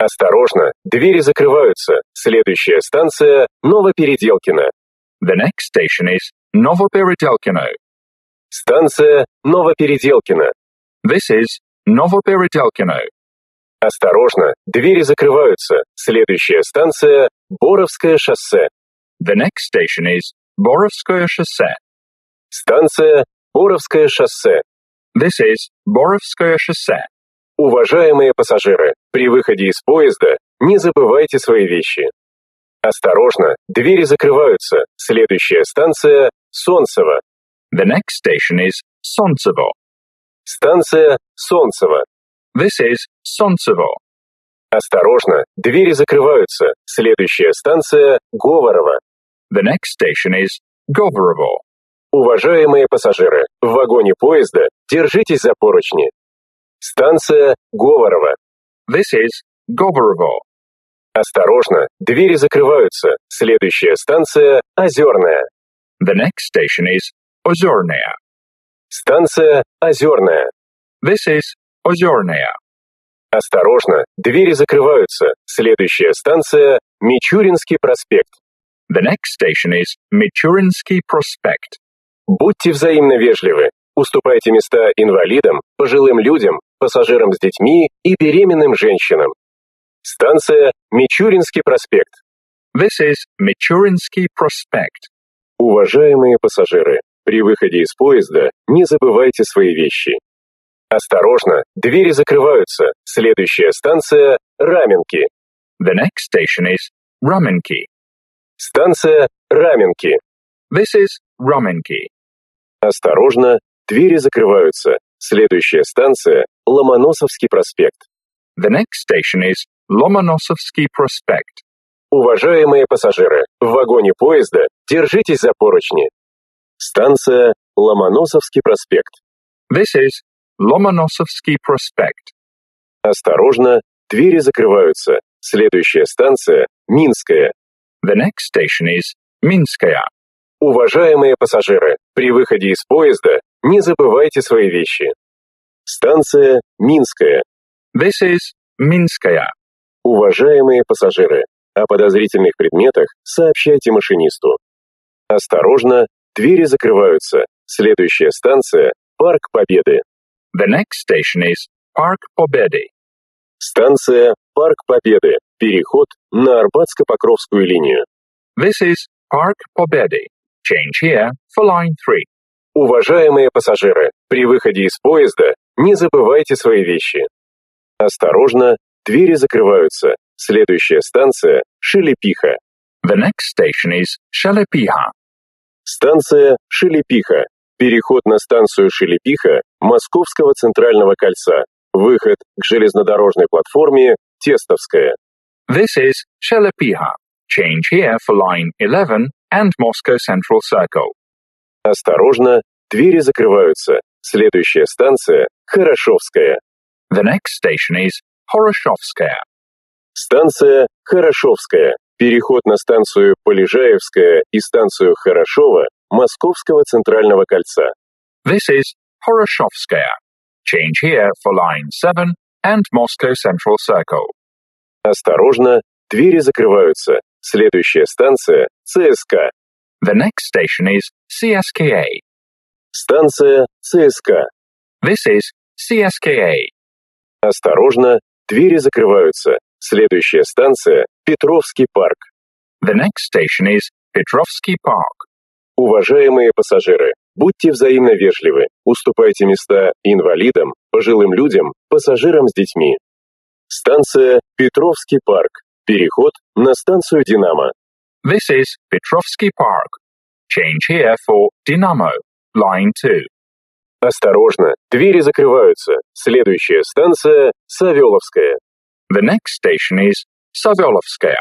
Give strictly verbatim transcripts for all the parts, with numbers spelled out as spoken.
Осторожно, двери закрываются. Следующая станция Новопеределкино. The next station is Novoperedelkino. Станция Новопеределкино. This is Novoperedelkino. Осторожно, двери закрываются. Следующая станция Боровское шоссе. The next station is Borovskoye Shosсе. Станция Боровское шоссе. This is Borovskoye Shosсе. Уважаемые пассажиры, при выходе из поезда не забывайте свои вещи. Осторожно, двери закрываются. Следующая станция Солнцево. The next station is Sontsevo. Станция Солнцево. This is Sontsevo. Осторожно, двери закрываются. Следующая станция Говорово. The next station is Govorovo. Уважаемые пассажиры, в вагоне поезда держитесь за поручни. Станция Говорово. This is Govorovo. Осторожно, двери закрываются. Следующая станция Озерная. The next station is Ozornaya. Станция Озерная. This is Ozornaya. Осторожно, двери закрываются. Следующая станция Мичуринский проспект. The next station is Michurinsky Prospect. Будьте взаимно вежливы. Уступайте места инвалидам, пожилым людям, пассажирам с детьми и беременным женщинам. Станция Мичуринский проспект. This is Michurinsky Prospect. Уважаемые пассажиры, при выходе из поезда не забывайте свои вещи. Осторожно, двери закрываются. Следующая станция Раменки. The next station is Ramenki. Станция Раменки. This is Ramenki. Осторожно, двери закрываются. Следующая станция Ломоносовский проспект. The next station is Lomonosovsky Prospect. Уважаемые пассажиры, в вагоне поезда держитесь за поручни. Станция Ломоносовский проспект. This is Lomonosovsky Prospect. Осторожно, двери закрываются. Следующая станция Минская. The next station is Minskaya. Уважаемые пассажиры, при выходе из поезда не забывайте свои вещи. Станция Минская. This is Minskaya. Уважаемые пассажиры, о подозрительных предметах сообщайте машинисту. Осторожно, двери закрываются. Следующая станция Парк Победы. The next station is Park Pobedy. Станция Парк Победы. Переход на Арбатско-Покровскую линию. This is Park Pobedy. Change here for line three. Уважаемые пассажиры, при выходе из поезда не забывайте свои вещи. Осторожно, двери закрываются. Следующая станция Шелепиха. The next station is Shelepiha. Станция Шелепиха. Переход на станцию Шелепиха Московского центрального кольца. Выход к железнодорожной платформе Тестовская. This is Shelepiha. Change here for line eleven and Moscow Central Circle. Осторожно, двери закрываются. Следующая станция Хорошовская. The next station is Horoshovskaya. Станция Хорошовская. Переход на станцию Полежаевская и станцию Хорошова Московского центрального кольца. This is Horoshovskaya. Change here for line seven and Moscow Central Circle. Осторожно, двери закрываются. Следующая станция ЦСКА. The next station is C S K A. Станция ЦСКА. This is C S K A. Осторожно, двери закрываются. Следующая станция Петровский парк. The next station is Petrovsky Park. Уважаемые пассажиры, будьте взаимно вежливы. Уступайте места инвалидам, пожилым людям, пассажирам с детьми. Станция Петровский парк. Переход на станцию Динамо. This is Petrovsky Park. Change here for Dynamo, line two. Осторожно, двери закрываются. Следующая станция Савеловская. The next station is Savyolovskaya.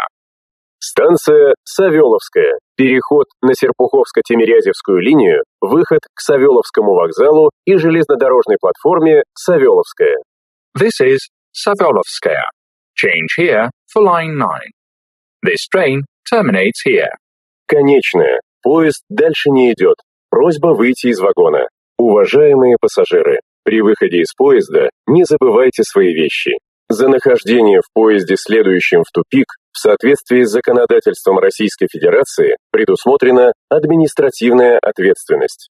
Станция Савеловская. Переход на Серпуховско-Тимирязевскую линию, выход к Савеловскому вокзалу и железнодорожной платформе Савеловская. This is Savyolovskaya. Change here for line nine. This train terminates here. Конечная. Поезд дальше не идет. Просьба выйти из вагона. Уважаемые пассажиры, при выходе из поезда не забывайте свои вещи. За нахождение в поезде, следующем в тупик, в соответствии с законодательством Российской Федерации, предусмотрена административная ответственность.